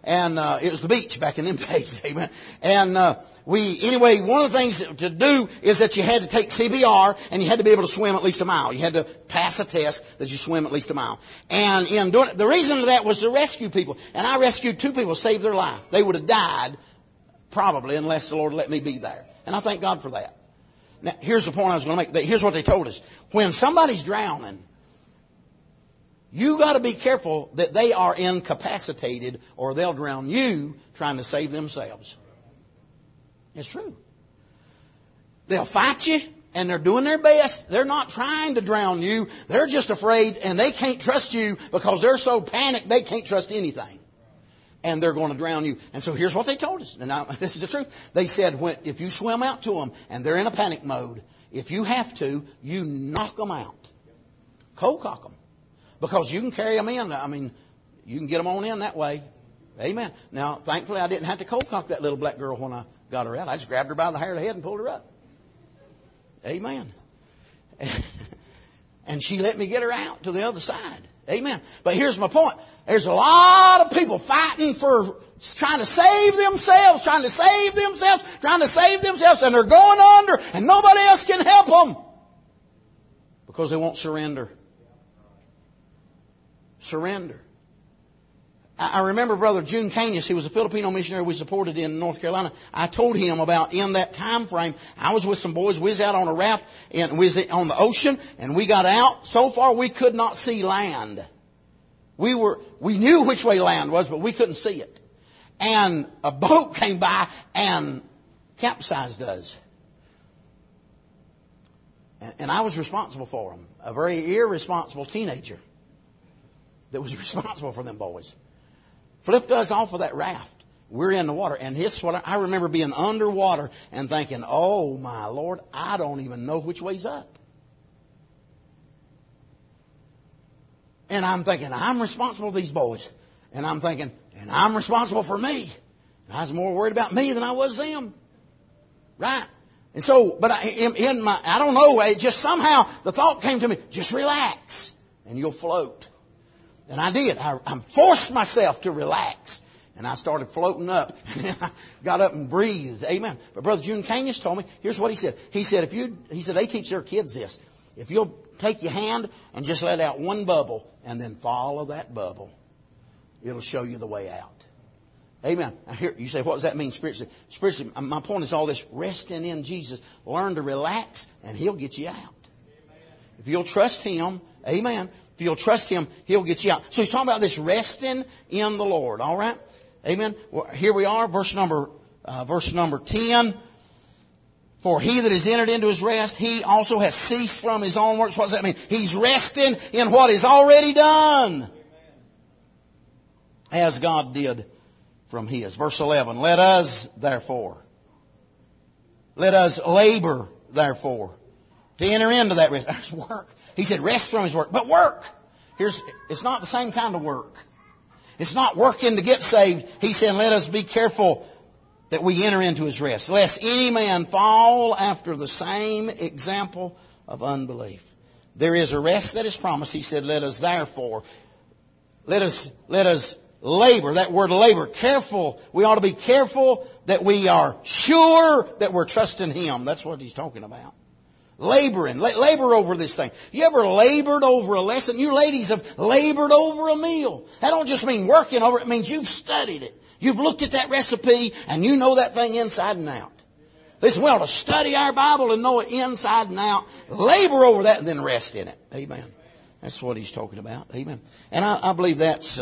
And it was the beach back in them days, amen. And anyway, one of the things to do is that you had to take CPR and you had to be able to swim at least a mile. You had to pass a test that you swim at least a mile. And in doing it, the reason for that was to rescue people. And I rescued 2 people, saved their life. They would have died probably unless the Lord let me be there. And I thank God for that. Now, here's the point I was going to make. Here's what they told us. When somebody's drowning, you got to be careful that they are incapacitated or they'll drown you trying to save themselves. It's true. They'll fight you and they're doing their best. They're not trying to drown you. They're just afraid and they can't trust you because they're so panicked they can't trust anything. And they're going to drown you. And so here's what they told us. And this is the truth. They said, if you swim out to them and they're in a panic mode, if you have to, you knock them out. Cold cock them. Because you can carry them in. I mean, you can get them on in that way. Amen. Now, thankfully, I didn't have to cold cock that little black girl when I got her out. I just grabbed her by the hair of the head and pulled her up. Amen. And she let me get her out to the other side. Amen. But here's my point. There's a lot of people fighting for trying to save themselves, and they're going under, and nobody else can help them because they won't surrender. Surrender. I remember Brother June Canis, he was a Filipino missionary we supported in North Carolina. I told him about in that time frame, I was with some boys, we was out on a raft and we was on the ocean and we got out. So far we could not see land. We knew which way land was, but we couldn't see it. And a boat came by and capsized us. And I was responsible for them. A very irresponsible teenager that was responsible for them boys. Flipped us off of that raft. We're in the water. And I remember being underwater and thinking, oh my Lord, I don't even know which way's up. And I'm thinking, I'm responsible for these boys. And I'm thinking, and I'm responsible for me. And I was more worried about me than I was them. Right? And so, but I don't know, it just somehow the thought came to me, just relax and you'll float. And I did. I forced myself to relax. And I started floating up. And then I got up and breathed. Amen. But Brother June Canis told me, here's what he said. He said, they teach their kids this. If you'll take your hand and just let out one bubble and then follow that bubble, it'll show you the way out. Amen. Now here, you say, what does that mean spiritually? Spiritually, my point is all this, resting in Jesus. Learn to relax and He'll get you out. If you'll trust Him, amen. If you'll trust Him, He'll get you out. So he's talking about this resting in the Lord. All right? Amen. Well, here we are, verse number 10. For he that is entered into his rest, he also has ceased from his own works. What does that mean? He's resting in what is already done. As God did from his. Verse 11. Let us labor therefore to enter into that rest. There's work. He said rest from his work. But work. It's not the same kind of work. It's not working to get saved. He said let us be careful that we enter into his rest, lest any man fall after the same example of unbelief. There is a rest that is promised. He said, let us labor. That word labor, careful. We ought to be careful that we are sure that we're trusting Him. That's what he's talking about. Laboring. Labor over this thing. You ever labored over a lesson? You ladies have labored over a meal. That don't just mean working over it. It means you've studied it. You've looked at that recipe and you know that thing inside and out. Listen, we ought to study our Bible and know it inside and out. Labor over that and then rest in it. Amen. That's what he's talking about. Amen. And I believe that's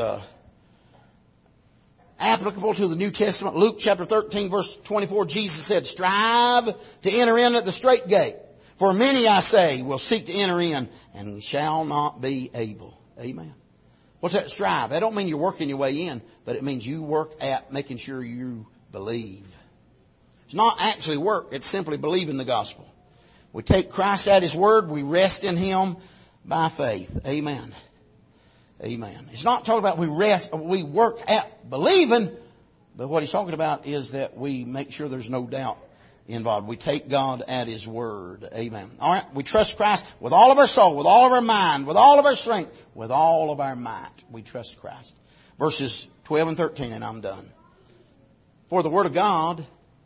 applicable to the New Testament. Luke chapter 13 verse 24, Jesus said, strive to enter in at the straight gate. For many, I say, will seek to enter in and shall not be able. Amen. What's that? Strive. That don't mean you're working your way in, but it means you work at making sure you believe. It's not actually work. It's simply believing the gospel. We take Christ at His word. We rest in Him by faith. Amen. Amen. It's not talking about we work at believing, but what he's talking about is that we make sure there's no doubt involved. We take God at His word. Amen. All right. We trust Christ with all of our soul, with all of our mind, with all of our strength, with all of our might. We trust Christ. Verses 12 and 13, and I'm done. For the Word of God,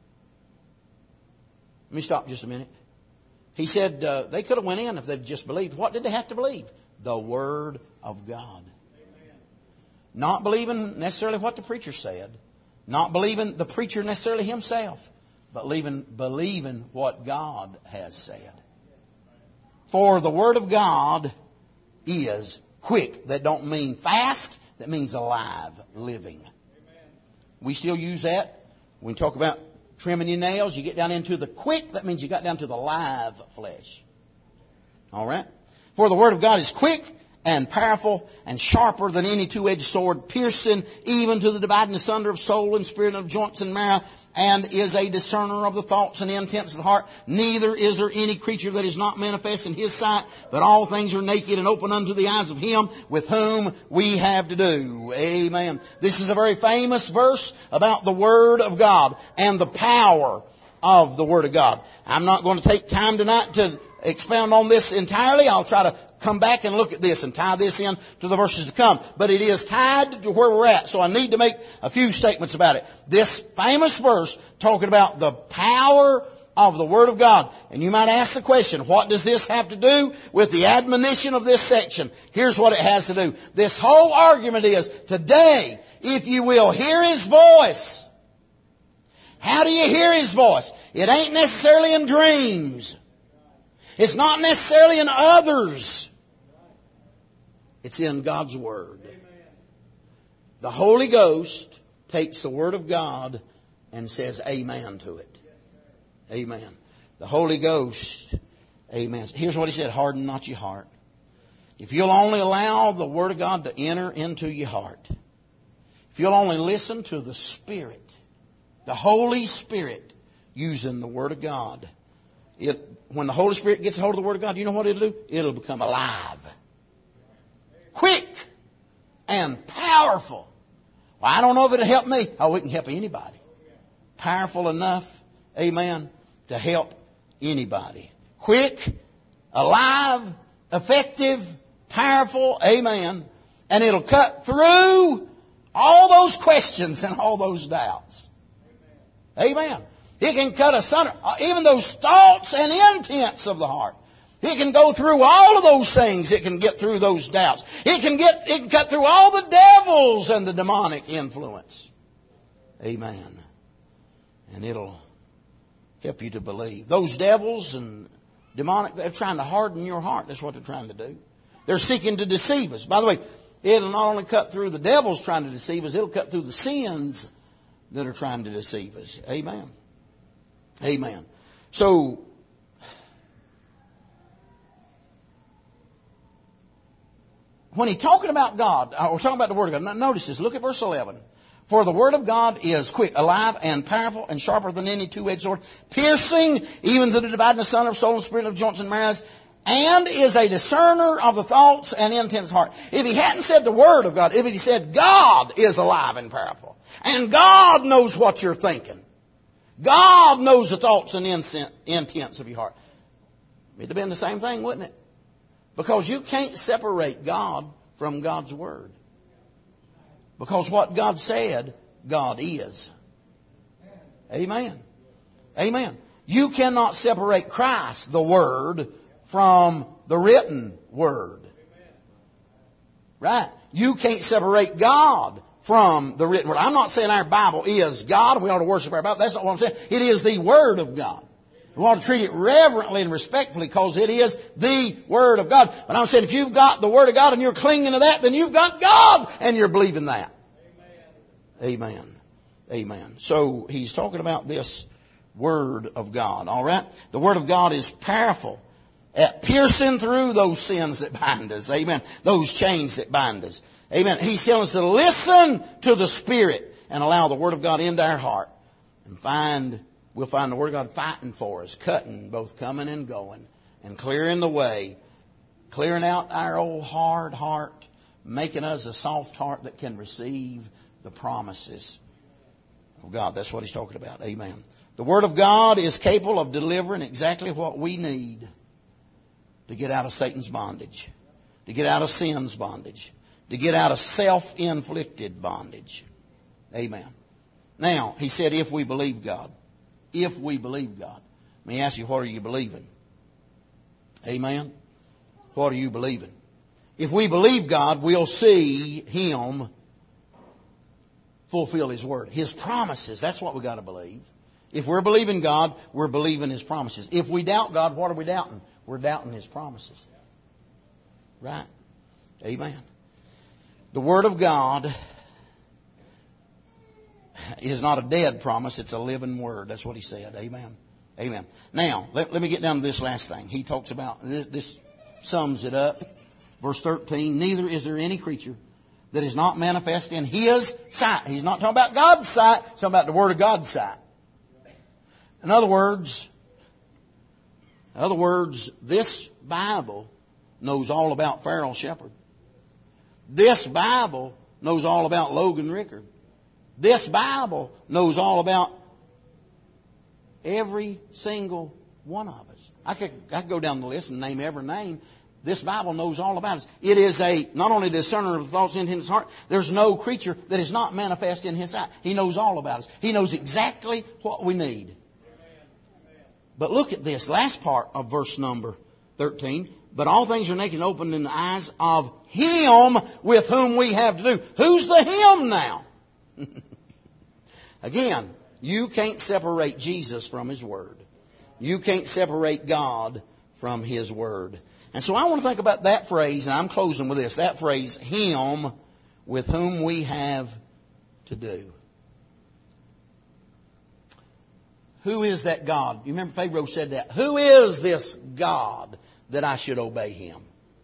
let me stop just a minute. He said they could have went in if they'd just believed. What did they have to believe? The Word of God. Amen. Not believing necessarily what the preacher said. Not believing the preacher necessarily himself. But believing what God has said. For the Word of God is quick. That don't mean fast. That means alive, living. Amen. We still use that. When we talk about trimming your nails, you get down into the quick. That means you got down to the live flesh. All right? For the Word of God is quick and powerful and sharper than any two-edged sword, piercing even to the dividing asunder of soul and spirit and of joints and marrow, and is a discerner of the thoughts and intents of the heart. Neither is there any creature that is not manifest in His sight, but all things are naked and open unto the eyes of Him with whom we have to do. Amen. This is a very famous verse about the Word of God and the power of the Word of God. I'm not going to take time tonight to expound on this entirely. I'll try to come back and look at this and tie this in to the verses to come. But it is tied to where we're at, so I need to make a few statements about it. This famous verse talking about the power of the Word of God. And you might ask the question, what does this have to do with the admonition of this section? Here's what it has to do. This whole argument is, today, if you will hear His voice. How do you hear His voice? It ain't necessarily in dreams. It's not necessarily in others. It's in God's Word. The Holy Ghost takes the Word of God and says amen to it. Amen. The Holy Ghost, amen. Here's what He said, harden not your heart. If you'll only allow the Word of God to enter into your heart, if you'll only listen to the Spirit, the Holy Spirit using the Word of God, when the Holy Spirit gets a hold of the Word of God, you know what it'll do? It'll become alive. Quick and powerful. Well, I don't know if it'll help me. Oh, it can help anybody. Powerful enough, amen, to help anybody. Quick, alive, effective, powerful, amen. And it'll cut through all those questions and all those doubts. Amen. It can cut asunder even those thoughts and intents of the heart. It can go through all of those things. It can get through those doubts. It can cut through all the devils and the demonic influence. Amen. And it'll help you to believe. Those devils and demonic, they're trying to harden your heart. That's what they're trying to do. They're seeking to deceive us. By the way, it'll not only cut through the devils trying to deceive us, it'll cut through the sins that are trying to deceive us. Amen. Amen. So, when he's talking about God, we're talking about the Word of God. Notice this. Look at verse 11. For the Word of God is quick, alive, and powerful, and sharper than any two-edged sword, piercing even to the dividing asunder of soul and spirit, of joints and marrows, and is a discerner of the thoughts and intents of the heart. If he hadn't said the Word of God, if he said God is alive and powerful, and God knows what you're thinking, God knows the thoughts and intents of your heart, it'd have been the same thing, wouldn't it? Because you can't separate God from God's Word. Because what God said, God is. Amen. Amen. You cannot separate Christ, the Word, from the written Word. Right? You can't separate God from the written Word. I'm not saying our Bible is God and we ought to worship our Bible. That's not what I'm saying. It is the Word of God. We ought to treat it reverently and respectfully because it is the Word of God. But I'm saying if you've got the Word of God and you're clinging to that, then you've got God and you're believing that. Amen. Amen. Amen. So he's talking about this Word of God. All right? The Word of God is powerful at piercing through those sins that bind us. Amen. Those chains that bind us. Amen. He's telling us to listen to the Spirit and allow the Word of God into our heart. And we'll find the Word of God fighting for us, cutting, both coming and going, and clearing the way, clearing out our old hard heart, making us a soft heart that can receive the promises of God. That's what he's talking about. Amen. The Word of God is capable of delivering exactly what we need to get out of Satan's bondage, to get out of sin's bondage, to get out of self-inflicted bondage. Amen. Now, he said, if we believe God. If we believe God. Let me ask you, what are you believing? Amen. What are you believing? If we believe God, we'll see Him fulfill His Word. His promises, that's what we got to believe. If we're believing God, we're believing His promises. If we doubt God, what are we doubting? We're doubting His promises. Right? Amen. The Word of God is not a dead promise, it's a living Word. That's what He said. Amen. Amen. Now, let me get down to this last thing. He talks about, this sums it up. Verse 13, neither is there any creature that is not manifest in His sight. He's not talking about God's sight, he's talking about the Word of God's sight. In other words, this Bible knows all about Farrell Shepherd. This Bible knows all about Logan Rickard. This Bible knows all about every single one of us. I could go down the list and name every name. This Bible knows all about us. It is not only a discerner of the thoughts in His heart, there's no creature that is not manifest in His sight. He knows all about us. He knows exactly what we need. But look at this last part of verse number 13. But all things are naked and open in the eyes of Him with whom we have to do. Who's the Him now? Again, you can't separate Jesus from His Word. You can't separate God from His Word. And so I want to think about that phrase, and I'm closing with this. That phrase, Him with whom we have to do. Who is that God? You remember Pharaoh said that. Who is this God that I should obey Him?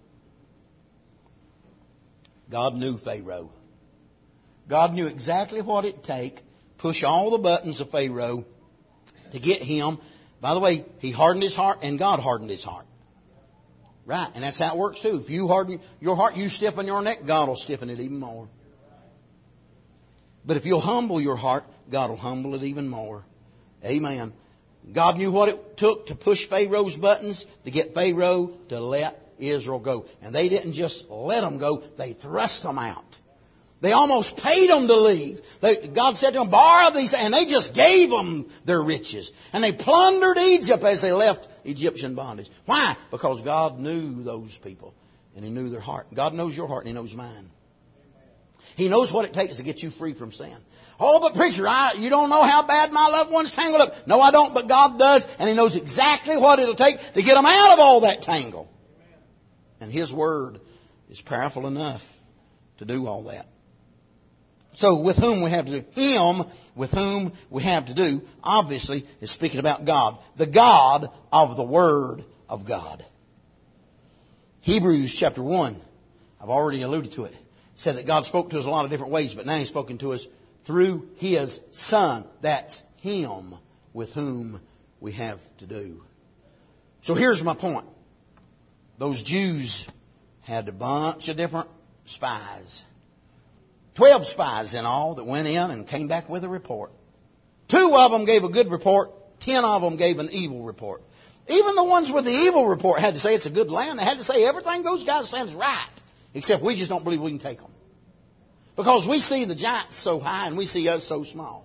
God knew Pharaoh. God knew exactly what it'd take, push all the buttons of Pharaoh to get him. By the way, he hardened his heart and God hardened his heart. Right, and that's how it works too. If you harden your heart, you stiffen your neck, God will stiffen it even more. But if you'll humble your heart, God will humble it even more. Amen. God knew what it took to push Pharaoh's buttons to get Pharaoh to let Israel go. And they didn't just let them go, they thrust them out. They almost paid them to leave. God said to them, borrow these, and they just gave them their riches. And they plundered Egypt as they left Egyptian bondage. Why? Because God knew those people, and He knew their heart. God knows your heart, and He knows mine. He knows what it takes to get you free from sin. Oh, but preacher, you don't know how bad my loved one's tangled up. No, I don't, but God does, and He knows exactly what it'll take to get them out of all that tangle. And His Word is powerful enough to do all that. So with whom we have to do, Him with whom we have to do, obviously is speaking about God. The God of the Word of God. Hebrews chapter 1, I've already alluded to it, said that God spoke to us a lot of different ways, but now He's spoken to us through His Son. That's Him with whom we have to do. So here's my point. Those Jews had a bunch of different spies. 12 spies in all that went in and came back with a report. 2 of them gave a good report. 10 of them gave an evil report. Even the ones with the evil report had to say it's a good land. They had to say everything those guys said is right. Except we just don't believe we can take them. Because we see the giants so high and we see us so small.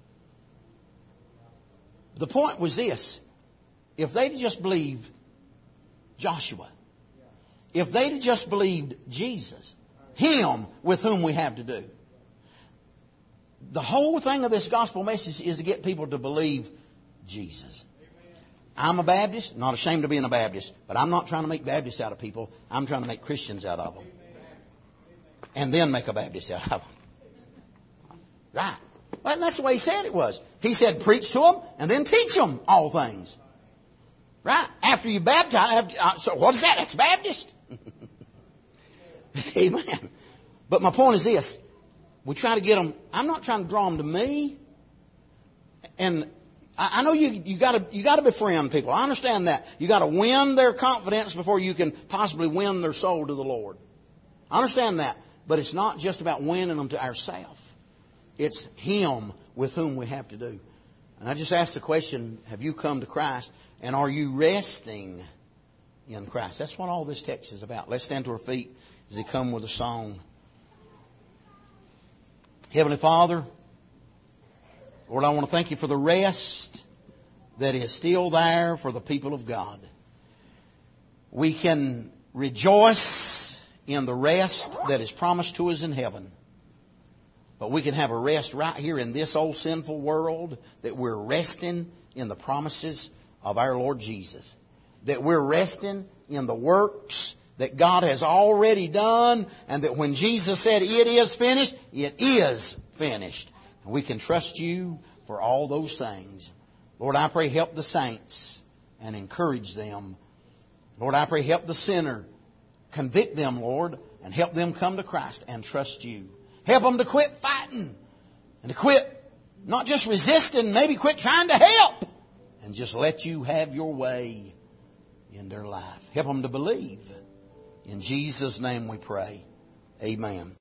The point was this. If they'd just believed Joshua, if they'd just believed Jesus, Him with whom we have to do. The whole thing of this gospel message is to get people to believe Jesus. I'm a Baptist, not ashamed of being a Baptist, but I'm not trying to make Baptists out of people. I'm trying to make Christians out of them. And then make a Baptist out of them. Right. Well, that's the way He said it was. He said preach to them and then teach them all things. Right. After you baptize, so what is that? That's Baptist. Amen. But my point is this. We try to get them. I'm not trying to draw them to me. And I know you gotta befriend people. I understand that. You gotta win their confidence before you can possibly win their soul to the Lord. I understand that. But it's not just about winning them to ourselves. It's Him with whom we have to do. And I just asked the question, have you come to Christ? And are you resting in Christ? That's what all this text is about. Let's stand to our feet as He come with a song. Heavenly Father, Lord, I want to thank You for the rest that is still there for the people of God. We can rejoice in the rest that is promised to us in heaven. But we can have a rest right here in this old sinful world, that we're resting in the promises of our Lord Jesus. That we're resting in the works that God has already done, and that when Jesus said, "It is finished," it is finished. And we can trust You for all those things. Lord, I pray help the saints and encourage them. Lord, I pray help the sinner. Convict them, Lord, and help them come to Christ and trust You. Help them to quit fighting and to quit not just resisting, maybe quit trying to help, and just let You have Your way in their life. Help them to believe. In Jesus' name we pray. Amen.